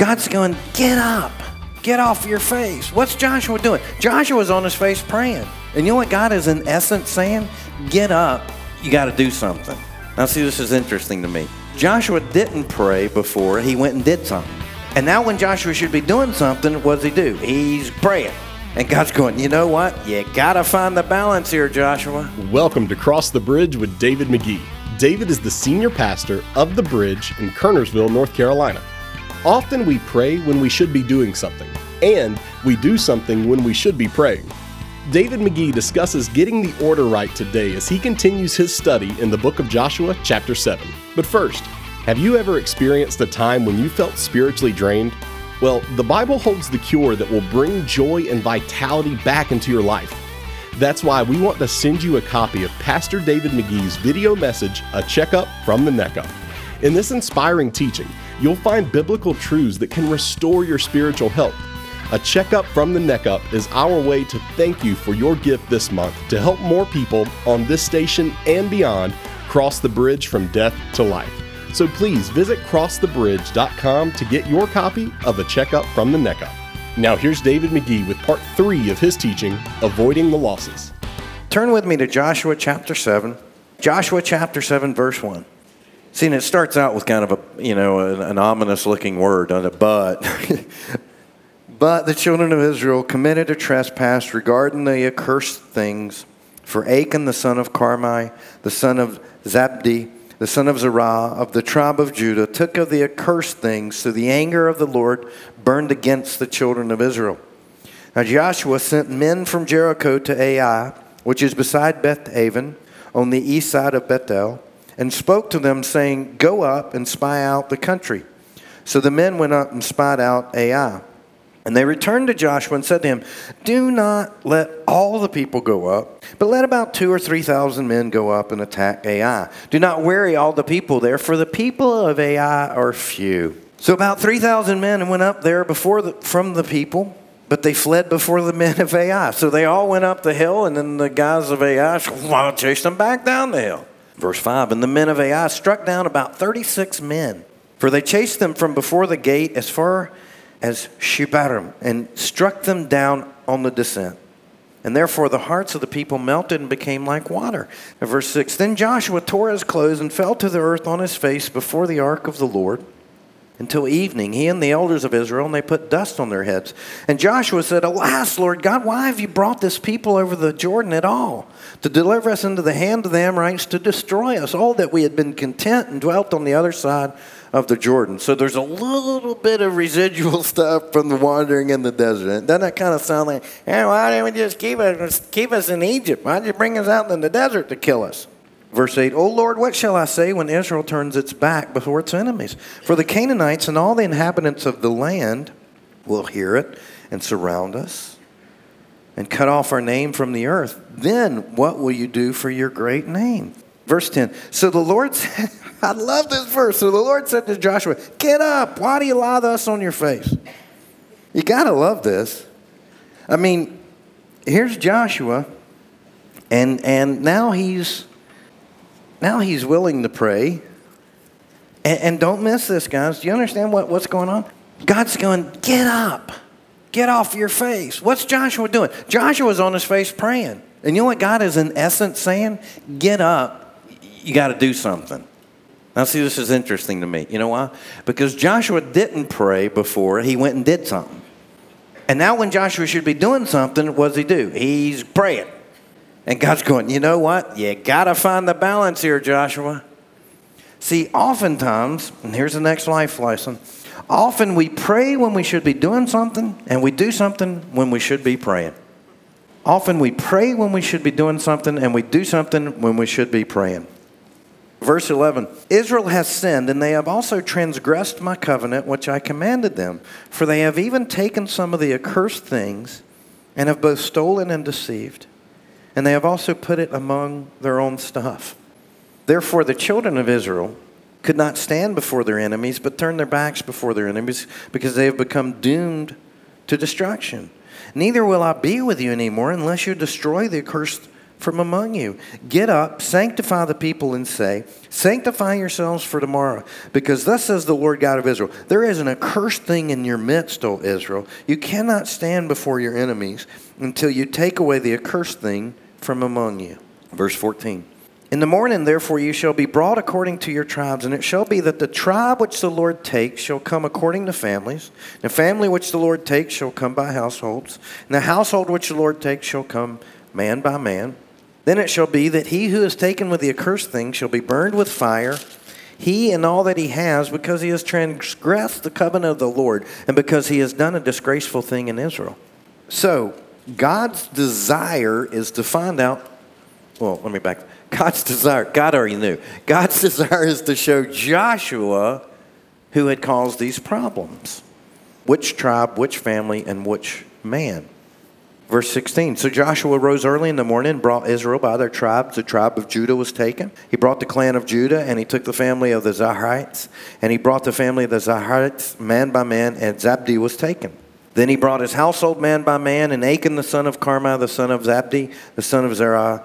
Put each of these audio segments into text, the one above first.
God's going, get up. Get off your face. What's Joshua doing? Joshua's on his face praying. And you know what God is in essence saying? Get up. You got to do something. Now see, this is interesting to me. Joshua didn't pray before he went and did something. And now when Joshua should be doing something, what does he do? He's praying. And God's going, you know what? You got to find the balance here, Joshua. Welcome to Cross the Bridge with David McGee. David is the senior pastor of The Bridge in Kernersville, North Carolina. Often we pray when we should be doing something, and we do something when we should be praying. David McGee discusses getting the order right today as he continues his study in the book of Joshua, chapter 7. But first, have you ever experienced a time when you felt spiritually drained? Well, the Bible holds the cure that will bring joy and vitality back into your life. That's why we want to send you a copy of Pastor David McGee's video message, A Checkup from the Neck Up. In this inspiring teaching, you'll find biblical truths that can restore your spiritual health. A Checkup from the Neck Up is our way to thank you for your gift this month to help more people on this station and beyond cross the bridge from death to life. So please visit crossthebridge.com to get your copy of A Checkup from the Neck Up. Now here's David McGee with part 3 of his teaching, Avoiding the Losses. Turn with me to Joshua chapter 7. Joshua chapter 7, verse 1. See, and it starts out with kind of an ominous looking word on a but. But the children of Israel committed a trespass regarding the accursed things. For Achan, the son of Carmi, the son of Zabdi, the son of Zerah, of the tribe of Judah, took of the accursed things, so the anger of the Lord burned against the children of Israel. Now Joshua sent men from Jericho to Ai, which is beside Beth-aven, on the east side of Bethel, and spoke to them, saying, go up and spy out the country. So the men went up and spied out Ai. And they returned to Joshua and said to him, do not let all the people go up, but let about 2,000 or 3,000 men go up and attack Ai. Do not weary all the people there, for the people of Ai are few. So about 3,000 men went up there from the people, but they fled before the men of Ai. So they all went up the hill, and then the guys of Ai chased them back down the hill. Verse 5, and the men of Ai struck down about 36 men, for they chased them from before the gate as far as Shebarim, and struck them down on the descent. And therefore the hearts of the people melted and became like water. And verse 6, then Joshua tore his clothes and fell to the earth on his face before the ark of the Lord until evening, he and the elders of Israel, and they put dust on their heads. And Joshua said, alas, Lord God, why have you brought this people over the Jordan at all, to deliver us into the hand of the Amorites, to destroy us, all that we had been content and dwelt on the other side of the Jordan? So there's a little bit of residual stuff from the wandering in the desert. Doesn't that kind of sound like, hey, why didn't we just keep us in Egypt? Why did you bring us out in the desert to kill us? Verse 8, O Lord, what shall I say when Israel turns its back before its enemies? For the Canaanites and all the inhabitants of the land will hear it and surround us and cut off our name from the earth. Then what will you do for your great name? Verse 10, so the Lord said, I love this verse. So the Lord said to Joshua, get up. Why do you lie thus on your face? You got to love this. I mean, here's Joshua, and now he's willing to pray. And don't miss this, guys. Do you understand what's going on? God's going, get up. Get off your face. What's Joshua doing? Joshua's on his face praying. And you know what God is in essence saying? Get up. You got to do something. Now see, this is interesting to me. You know why? Because Joshua didn't pray before he went and did something. And now when Joshua should be doing something, what does he do? He's praying. And God's going, you know what? You got to find the balance here, Joshua. See, oftentimes, and here's the next life lesson, often we pray when we should be doing something, and we do something when we should be praying. Often we pray when we should be doing something, and we do something when we should be praying. Verse 11, Israel has sinned, and they have also transgressed my covenant, which I commanded them. For they have even taken some of the accursed things, and have both stolen and deceived. And they have also put it among their own stuff. Therefore, the children of Israel could not stand before their enemies, but turned their backs before their enemies, because they have become doomed to destruction. Neither will I be with you anymore unless you destroy the accursed from among you. Get up, sanctify the people, and say, sanctify yourselves for tomorrow, because thus says the Lord God of Israel, there is an accursed thing in your midst, O Israel. You cannot stand before your enemies until you take away the accursed thing from among you. Verse 14. In the morning, therefore, you shall be brought according to your tribes, and it shall be that the tribe which the Lord takes shall come according to families. The family which the Lord takes shall come by households, and the household which the Lord takes shall come man by man. Then it shall be that he who is taken with the accursed thing shall be burned with fire, he and all that he has, because he has transgressed the covenant of the Lord, and because he has done a disgraceful thing in Israel. So, God's desire is to find out, well, let me back. God's desire, God already knew. God's desire is to show Joshua who had caused these problems. Which tribe, which family, and which man. Verse 16, so Joshua rose early in the morning and brought Israel by their tribes. The tribe of Judah was taken. He brought the clan of Judah, and he took the family of the Zaharites. And he brought the family of the Zaharites man by man, and Zabdi was taken. Then he brought his household man by man, and Achan the son of Carmi, the son of Zabdi, the son of Zerah,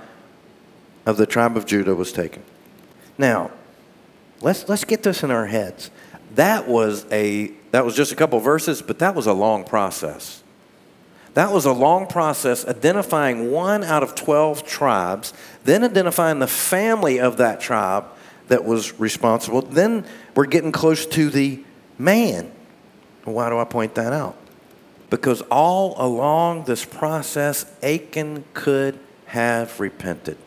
of the tribe of Judah was taken. Now, let's get this in our heads. That was just a couple verses, but that was a long process. That was a long process identifying 1 out of 12 tribes, then identifying the family of that tribe that was responsible. Then we're getting close to the man. Why do I point that out? Because all along this process, Achan could have repented.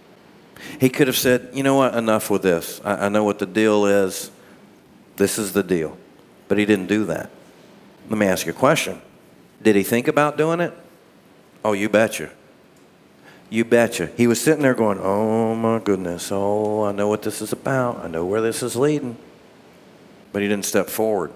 He could have said, you know what, enough with this. I know what the deal is. This is the deal. But he didn't do that. Let me ask you a question. Did he think about doing it? Oh, you betcha. You betcha. He was sitting there going, oh my goodness, oh, I know what this is about. I know where this is leading. But he didn't step forward.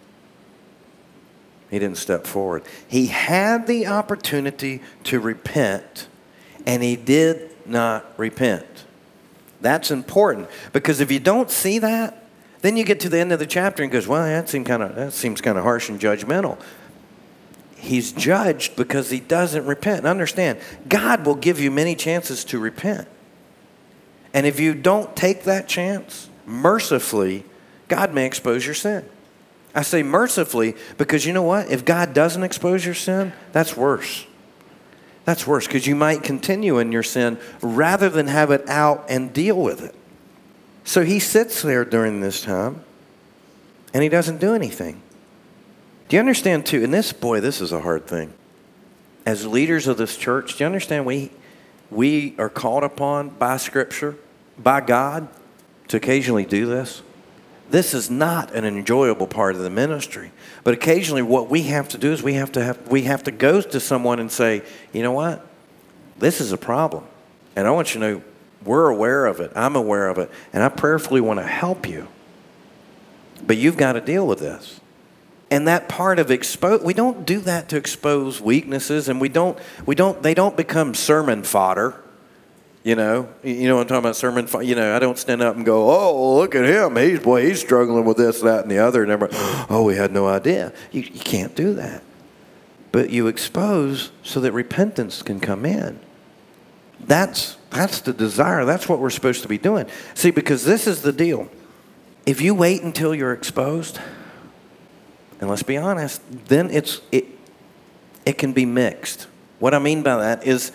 He didn't step forward. He had the opportunity to repent, and he did not repent. That's important, because if you don't see that, then you get to the end of the chapter and goes, well, that seems kind of harsh and judgmental. He's judged because he doesn't repent. And understand, God will give you many chances to repent. And if you don't take that chance, mercifully, God may expose your sin. I say mercifully because you know what? If God doesn't expose your sin, that's worse. That's worse, because you might continue in your sin rather than have it out and deal with it. So he sits there during this time, and he doesn't do anything. Do you understand, too? And this is a hard thing. As leaders of this church, do you understand we are called upon by Scripture, by God, to occasionally do this? This is not an enjoyable part of the ministry. But occasionally what we have to do is we have to go to someone and say, you know what? This is a problem. And I want you to know we're aware of it. I'm aware of it. And I prayerfully want to help you. But you've got to deal with this. And that part of we don't do that to expose weaknesses, and they don't become sermon fodder. You know what I'm talking about, sermon fodder. I don't stand up and go, oh, look at him. He's struggling with this, that, and the other. And everybody, oh, we had no idea. You can't do that. But you expose so that repentance can come in. That's the desire. That's what we're supposed to be doing. See, because this is the deal. If you wait until you're exposed, and let's be honest, then it can be mixed. What I mean by that is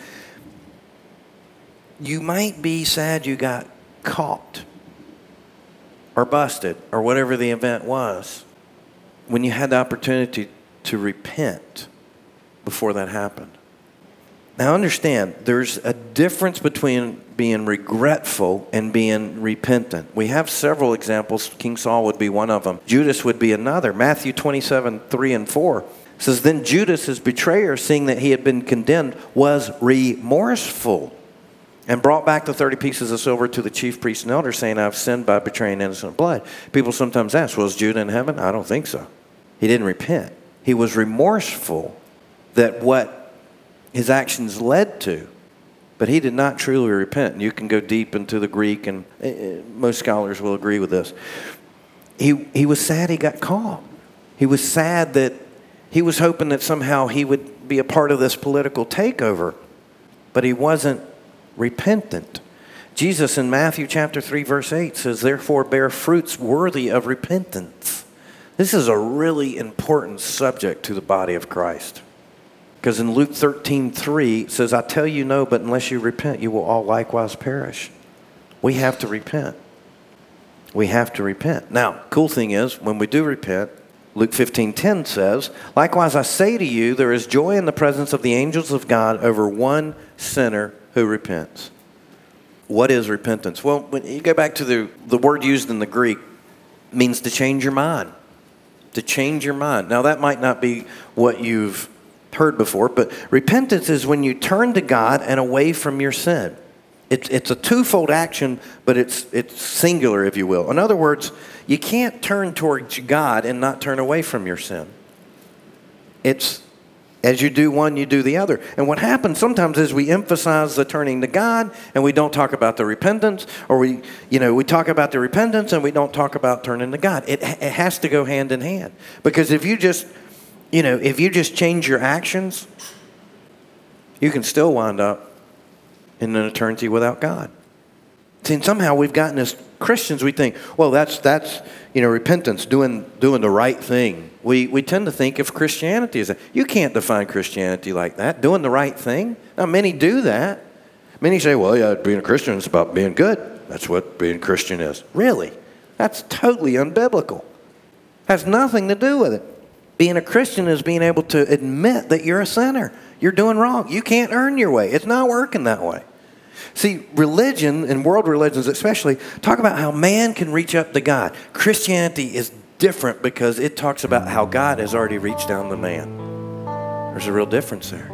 you might be sad you got caught or busted or whatever the event was when you had the opportunity to repent before that happened. Now understand, there's a difference between being regretful and being repentant. We have several examples. King Saul would be one of them. Judas would be another. Matthew 27:3-4 says, then Judas, his betrayer, seeing that he had been condemned, was remorseful and brought back the 30 pieces of silver to the chief priests and elders, saying, I've sinned by betraying innocent blood. People sometimes ask, well, is Judah in heaven? I don't think so. He didn't repent. He was remorseful that what his actions led to, but he did not truly repent. And you can go deep into the Greek, and most scholars will agree with this. He was sad he got caught. He was sad that he was hoping that somehow he would be a part of this political takeover, but he wasn't repentant. Jesus in Matthew chapter 3, verse 8 says, therefore bear fruits worthy of repentance. This is a really important subject to the body of Christ. Because in Luke 13:3, it says, I tell you no, but unless you repent, you will all likewise perish. We have to repent. We have to repent. Now, cool thing is, when we do repent, Luke 15:10 says, likewise I say to you, there is joy in the presence of the angels of God over one sinner who repents. What is repentance? Well, when you go back to the word used in the Greek, it means to change your mind. To change your mind. Now, that might not be what you've heard before, but repentance is when you turn to God and away from your sin. It's a twofold action, but it's singular, if you will. In other words, you can't turn towards God and not turn away from your sin. It's as you do one, you do the other. And what happens sometimes is we emphasize the turning to God and we don't talk about the repentance, or we talk about the repentance and we don't talk about turning to God. It has to go hand in hand. Because if you just change your actions, you can still wind up in an eternity without God. See, and somehow we've gotten as Christians, we think, well, that's repentance, doing the right thing. We tend to think of Christianity as that. You can't define Christianity like that, doing the right thing. Now, many do that. Many say, well, yeah, being a Christian is about being good. That's what being a Christian is. Really? That's totally unbiblical. Has nothing to do with it. Being a Christian is being able to admit that you're a sinner. You're doing wrong. You can't earn your way. It's not working that way. See, religion, and world religions especially, talk about how man can reach up to God. Christianity is different because it talks about how God has already reached down to man. There's a real difference there.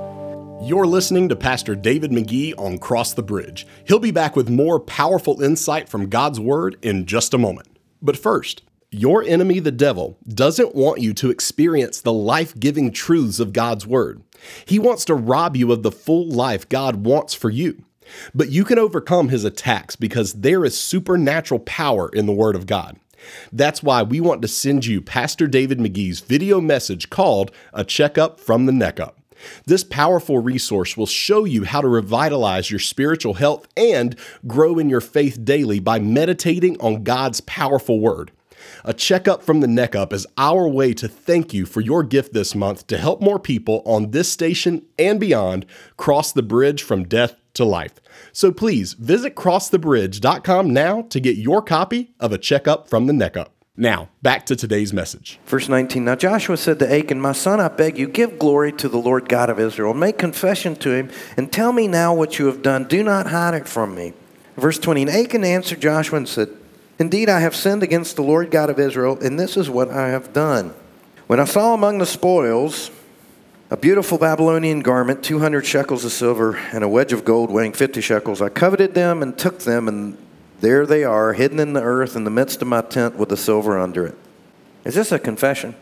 You're listening to Pastor David McGee on Cross the Bridge. He'll be back with more powerful insight from God's Word in just a moment. But first, your enemy, the devil, doesn't want you to experience the life-giving truths of God's Word. He wants to rob you of the full life God wants for you. But you can overcome his attacks because there is supernatural power in the Word of God. That's why we want to send you Pastor David McGee's video message called A Checkup from the Neck Up. This powerful resource will show you how to revitalize your spiritual health and grow in your faith daily by meditating on God's powerful Word. A Checkup from the Neck Up is our way to thank you for your gift this month to help more people on this station and beyond cross the bridge from death to life. So please visit crossthebridge.com now to get your copy of A Checkup from the Neck Up. Now, back to today's message. Verse 19, now Joshua said to Achan, my son, I beg you, give glory to the Lord God of Israel. Make confession to him and tell me now what you have done. Do not hide it from me. Verse 20, and Achan answered Joshua and said, indeed, I have sinned against the Lord God of Israel, and this is what I have done. When I saw among the spoils a beautiful Babylonian garment, 200 shekels of silver, and a wedge of gold weighing 50 shekels, I coveted them and took them, and there they are, hidden in the earth in the midst of my tent with the silver under it. Is this a confession?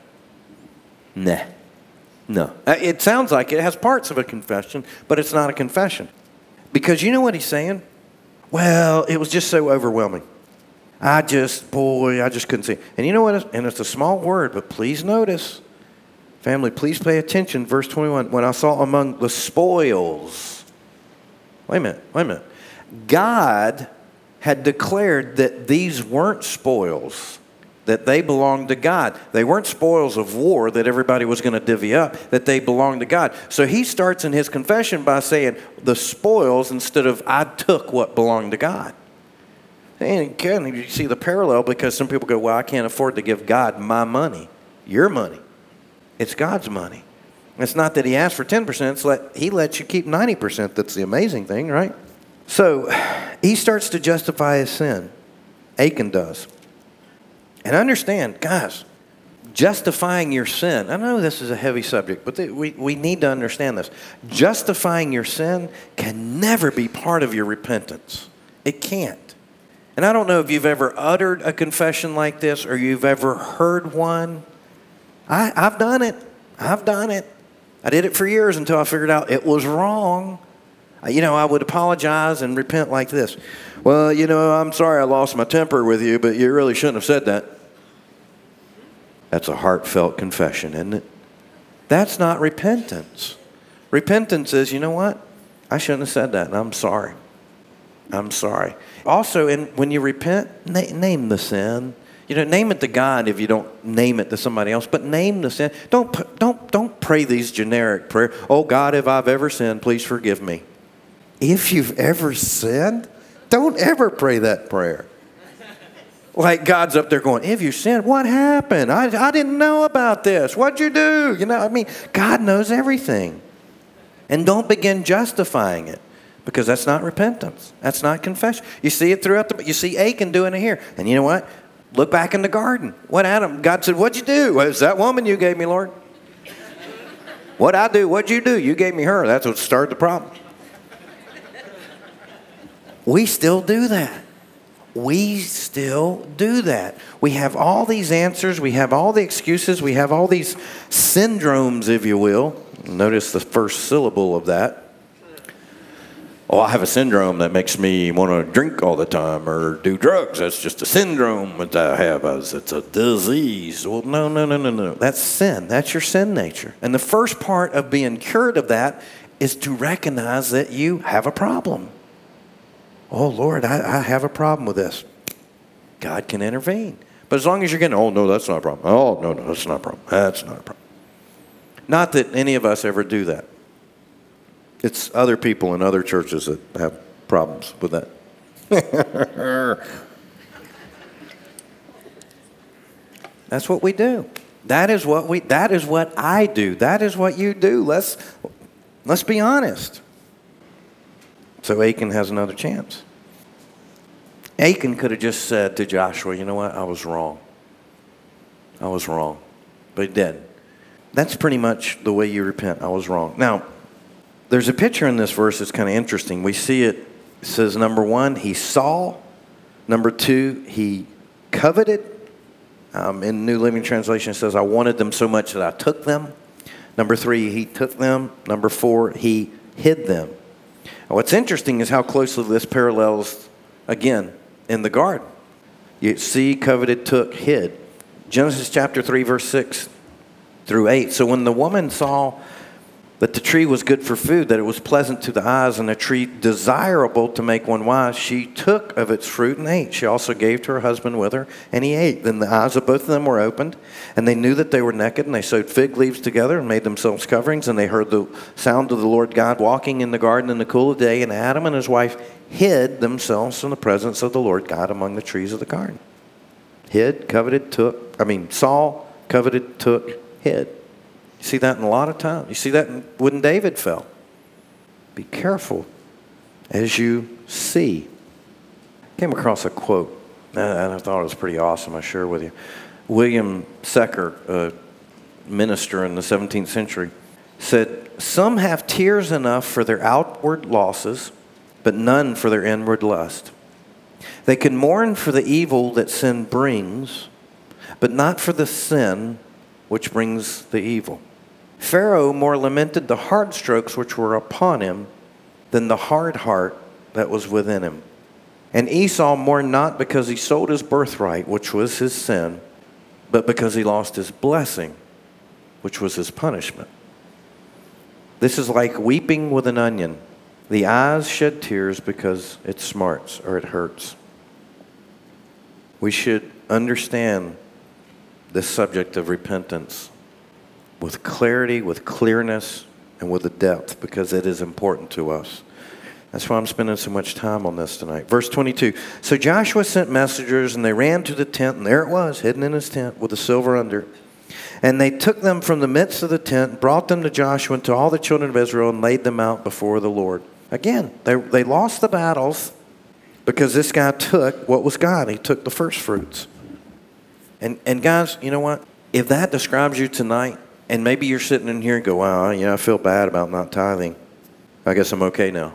Nah. No. It sounds like it has parts of a confession, but it's not a confession. Because you know what he's saying? Well, it was just so overwhelming. I just couldn't see. And you know what? And it's a small word, but please notice. Family, please pay attention. Verse 21, when I saw among the spoils. Wait a minute. God had declared that these weren't spoils, that they belonged to God. They weren't spoils of war that everybody was going to divvy up, that they belonged to God. So he starts in his confession by saying the spoils instead of I took what belonged to God. And again, you see the parallel because some people go, well, I can't afford to give God my money, your money. It's God's money. It's not that he asked for 10%. He lets you keep 90%. That's the amazing thing, right? So he starts to justify his sin. Achan does. And understand, guys, justifying your sin. I know this is a heavy subject, but we need to understand this. Justifying your sin can never be part of your repentance. It can't. And I don't know if you've ever uttered a confession like this or you've ever heard one. I've done it. I did it for years until I figured out it was wrong. I would apologize and repent like this. Well, I'm sorry I lost my temper with you, but you really shouldn't have said that. That's a heartfelt confession, isn't it? That's not repentance. Repentance is, you know what? I shouldn't have said that, and I'm sorry. I'm sorry. Also, when you repent, name the sin. Name it to God if you don't name it to somebody else, but name the sin. Don't pray these generic prayers. Oh, God, if I've ever sinned, please forgive me. If you've ever sinned, don't ever pray that prayer. Like God's up there going, if you sinned, what happened? I didn't know about this. What'd you do? God knows everything. And don't begin justifying it, because that's not repentance. That's not confession. You see it throughout you see Achan doing it here. And you know what? Look back in the garden. What Adam? God said, what'd you do? Well, it's that woman you gave me, Lord. What'd I do? What'd you do? You gave me her. That's what started the problem. We still do that. We still do that. We have all these answers. We have all the excuses. We have all these syndromes, if you will. Notice the first syllable of that. Oh, I have a syndrome that makes me want to drink all the time or do drugs. That's just a syndrome that I have. It's a disease. Well, no. That's sin. That's your sin nature. And the first part of being cured of that is to recognize that you have a problem. Oh, Lord, I have a problem with this. God can intervene. But as long as you're getting, oh, no, that's not a problem. Oh, no, that's not a problem. That's not a problem. Not that any of us ever do that. It's other people in other churches that have problems with that. That's what we do. That is what I do. That is what you do. Let's be honest. So Achan has another chance. Achan could have just said to Joshua, you know what? I was wrong. But he didn't. That's pretty much the way you repent. I was wrong. Now, there's a picture in this verse that's kind of interesting. We see it says, number 1, he saw. Number 2, he coveted. In New Living Translation, it says, I wanted them so much that I took them. Number 3, he took them. Number 4, he hid them. Now, what's interesting is how closely this parallels, again, in the garden. You see, coveted, took, hid. Genesis chapter 3, verse 6 through 8. So when the woman saw that the tree was good for food, that it was pleasant to the eyes, and a tree desirable to make one wise, she took of its fruit and ate. She also gave to her husband with her, and he ate. Then the eyes of both of them were opened, and they knew that they were naked, and they sewed fig leaves together and made themselves coverings, and they heard the sound of the Lord God walking in the garden in the cool of the day, and Adam and his wife hid themselves from the presence of the Lord God among the trees of the garden. Saw, coveted, took, hid. You see that in a lot of times. You see that when David fell. Be careful as you see. Came across a quote, and I thought it was pretty awesome. I share with you. William Secker, a minister in the 17th century, said, some have tears enough for their outward losses, but none for their inward lust. They can mourn for the evil that sin brings, but not for the sin which brings the evil. Pharaoh more lamented the hard strokes which were upon him than the hard heart that was within him. And Esau mourned not because he sold his birthright, which was his sin, but because he lost his blessing, which was his punishment. This is like weeping with an onion. The eyes shed tears because it smarts or it hurts. We should understand this subject of repentance with clarity, with clearness, and with a depth, because it is important to us. That's why I'm spending so much time on this tonight. Verse 22. So Joshua sent messengers, and they ran to the tent, and there it was, hidden in his tent with the silver under. And they took them from the midst of the tent, brought them to Joshua and to all the children of Israel, and laid them out before the Lord. Again, they lost the battles because this guy took what was God. He took the first fruits. And guys, you know what? If that describes you tonight, and maybe you're sitting in here and go, wow, I feel bad about not tithing. I guess I'm okay now.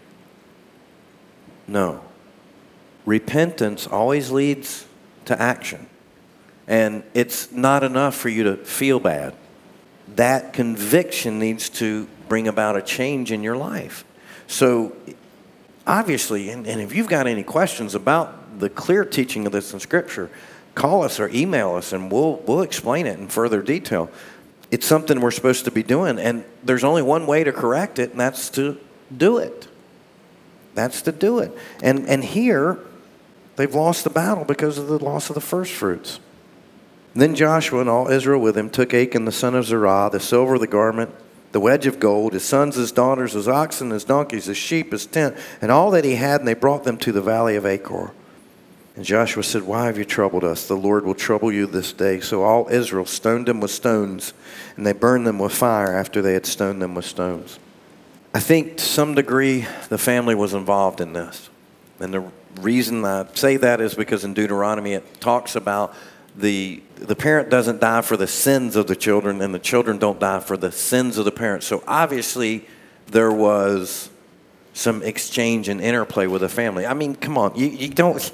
No. Repentance always leads to action. And it's not enough for you to feel bad. That conviction needs to bring about a change in your life. So, obviously, and if you've got any questions about the clear teaching of this in Scripture, call us or email us, and we'll explain it in further detail. It's something we're supposed to be doing, and there's only one way to correct it, and that's to do it. That's to do it. And here, they've lost the battle because of the loss of the first fruits. Then Joshua and all Israel with him took Achan the son of Zerah, the silver, the garment, the wedge of gold, his sons, his daughters, his oxen, his donkeys, his sheep, his tent, and all that he had, and they brought them to the valley of Achor. And Joshua said, why have you troubled us? The Lord will trouble you this day. So all Israel stoned them with stones, and they burned them with fire after they had stoned them with stones. I think to some degree the family was involved in this. And the reason I say that is because in Deuteronomy it talks about the parent doesn't die for the sins of the children, and the children don't die for the sins of the parents. So obviously there was some exchange and interplay with the family. I mean, come on, you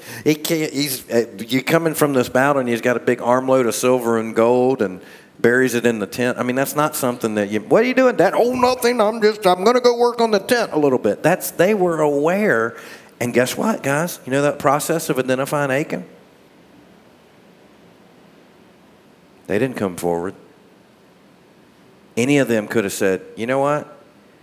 coming from this battle and he's got a big armload of silver and gold and buries it in the tent. I mean, that's not something that what are you doing, Dad? Oh, nothing. I'm going to go work on the tent a little bit. They were aware. And guess what, guys? You know that process of identifying Achan? They didn't come forward. Any of them could have said, you know what?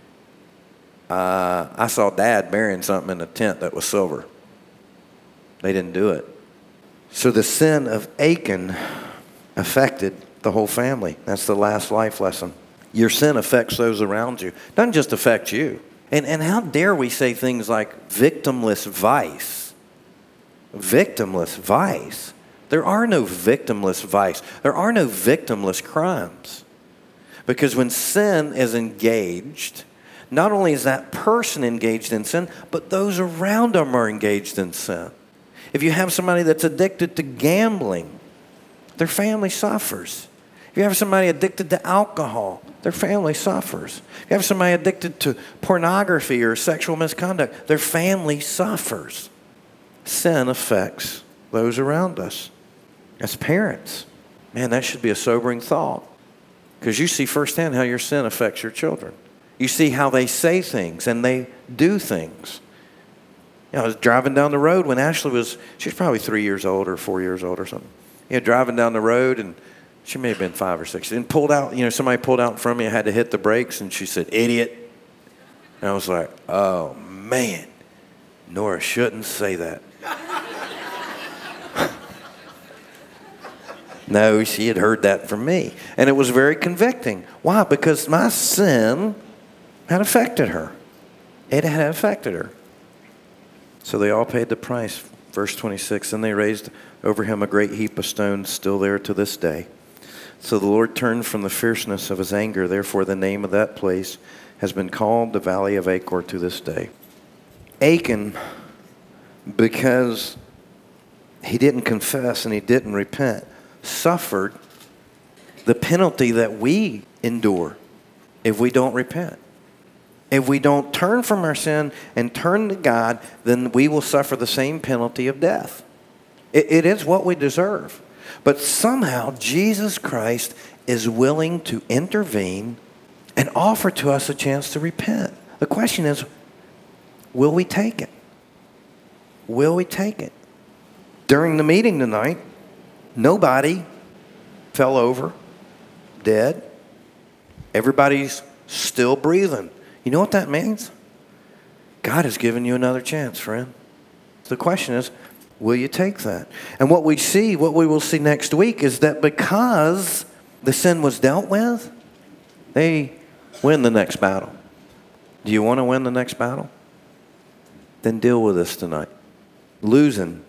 I saw Dad burying something in the tent that was silver. They didn't do it. So the sin of Achan affected the whole family. That's the last life lesson. Your sin affects those around you. It doesn't just affect you. And how dare we say things like victimless vice? Victimless vice. There are no victimless vice. There are no victimless crimes. Because when sin is engaged, not only is that person engaged in sin, but those around them are engaged in sin. If you have somebody that's addicted to gambling, their family suffers. If you have somebody addicted to alcohol, their family suffers. If you have somebody addicted to pornography or sexual misconduct, their family suffers. Sin affects those around us. As parents, man, that should be a sobering thought. Because you see firsthand how your sin affects your children. You see how they say things and they do things. You know, I was driving down the road when Ashley she was probably 3 years old or 4 years old or something. Driving down the road, and she may have been 5 or 6. And pulled out, somebody pulled out in front of me. I had to hit the brakes, and she said, "Idiot." And I was like, oh, man, Nora shouldn't say that. No, she had heard that from me. And it was very convicting. Why? Because my sin had affected her. It had affected her. So they all paid the price. Verse 26, and they raised over him a great heap of stones, still there to this day. So the Lord turned from the fierceness of his anger. Therefore the name of that place has been called the Valley of Achor to this day. Achan, because he didn't confess and he didn't repent, suffered the penalty that we endure if we don't repent. If we don't turn from our sin and turn to God, then we will suffer the same penalty of death. It is what we deserve. But somehow Jesus Christ is willing to intervene and offer to us a chance to repent. The question is, will we take it? Will we take it? During the meeting tonight, nobody fell over dead. Everybody's still breathing. You know what that means? God has given you another chance, friend. The question is, will you take that? And what we will see next week is that because the sin was dealt with, they win the next battle. Do you want to win the next battle? Then deal with this tonight. Losing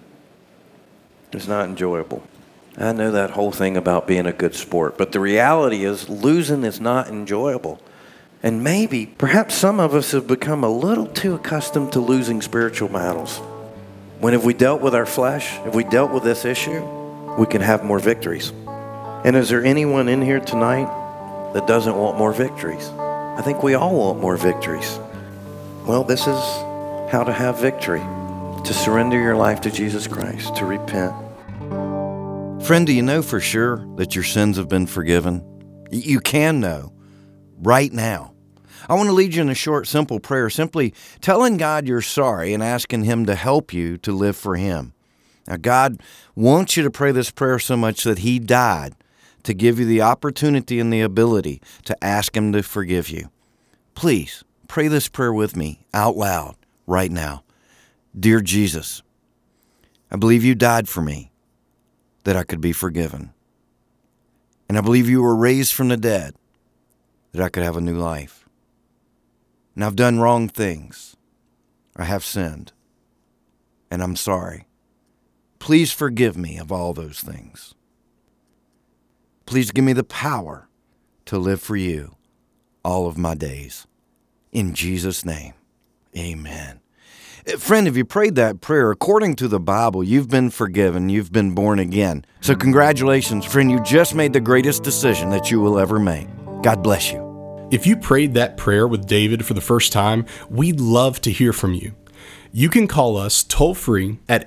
is not enjoyable. I know that whole thing about being a good sport, but the reality is losing is not enjoyable. And maybe, perhaps some of us have become a little too accustomed to losing spiritual battles. When if we dealt with our flesh, if we dealt with this issue, we can have more victories. And is there anyone in here tonight that doesn't want more victories? I think we all want more victories. Well, this is how to have victory. To surrender your life to Jesus Christ, to repent. Friend, do you know for sure that your sins have been forgiven? You can know right now. I want to lead you in a short, simple prayer, simply telling God you're sorry and asking Him to help you to live for Him. Now, God wants you to pray this prayer so much that He died to give you the opportunity and the ability to ask Him to forgive you. Please pray this prayer with me out loud right now. Dear Jesus, I believe you died for me that I could be forgiven. And I believe you were raised from the dead that I could have a new life. And I've done wrong things. I have sinned. And I'm sorry. Please forgive me of all those things. Please give me the power to live for you all of my days. In Jesus' name, amen. Friend, if you prayed that prayer, according to the Bible, you've been forgiven, you've been born again. So congratulations, friend, you just made the greatest decision that you will ever make. God bless you. If you prayed that prayer with David for the first time, we'd love to hear from you. You can call us toll-free at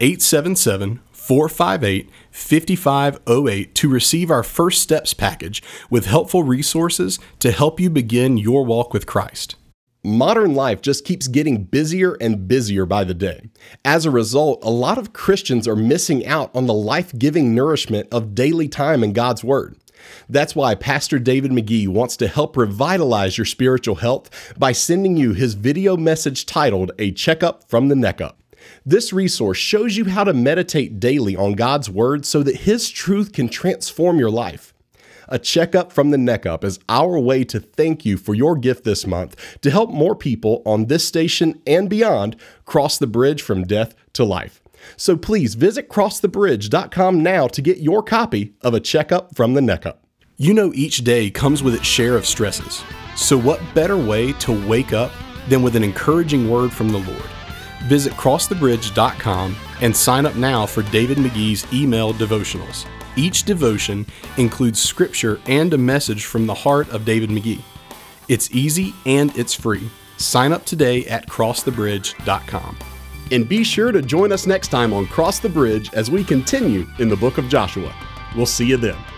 877-458-5508 to receive our First Steps package with helpful resources to help you begin your walk with Christ. Modern life just keeps getting busier and busier by the day. As a result, a lot of Christians are missing out on the life-giving nourishment of daily time in God's Word. That's why Pastor David McGee wants to help revitalize your spiritual health by sending you his video message titled A Checkup from the Neck Up. This resource shows you how to meditate daily on God's Word so that His truth can transform your life. A Checkup from the Neck Up is our way to thank you for your gift this month to help more people on this station and beyond cross the bridge from death to life. So please visit crossthebridge.com now to get your copy of A Checkup from the Neck Up. You know each day comes with its share of stresses. So what better way to wake up than with an encouraging word from the Lord? Visit crossthebridge.com and sign up now for David McGee's email devotionals. Each devotion includes scripture and a message from the heart of David McGee. It's easy and it's free. Sign up today at crossthebridge.com. And be sure to join us next time on Cross the Bridge as we continue in the book of Joshua. We'll see you then.